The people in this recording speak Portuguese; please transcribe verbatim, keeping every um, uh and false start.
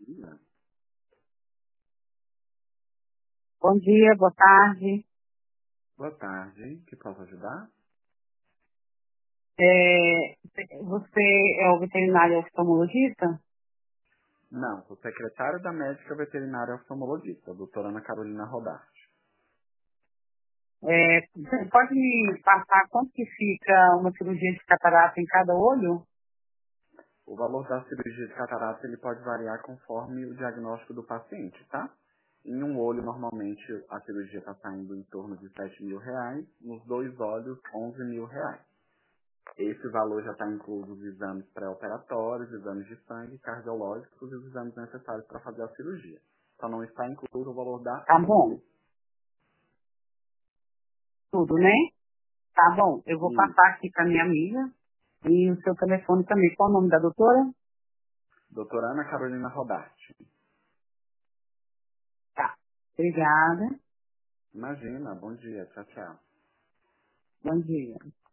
dia. Bom dia, boa tarde. Boa tarde, que posso ajudar? É, você é o veterinário oftalmologista? Não, sou secretário da médica veterinária oftalmologista, a doutora Ana Carolina Rodarte. É, você pode me passar quanto que fica uma cirurgia de catarata em cada olho? O valor da cirurgia de catarata ele pode variar conforme o diagnóstico do paciente, tá? Em um olho, normalmente, a cirurgia está saindo em torno de sete mil reais, nos dois olhos, onze mil reais. Esse valor já está incluso os exames pré-operatórios, exames de sangue, cardiológicos e os exames necessários para fazer a cirurgia. Só não está incluso o valor da Tá bom, lente. tudo, né? Tá bom, eu vou E passar aqui para minha amiga e o seu telefone também. Qual o nome da doutora? doutora Ana Carolina Rodarte. Tá. Obrigada. Imagina, bom dia, tchau, tchau. Bom dia.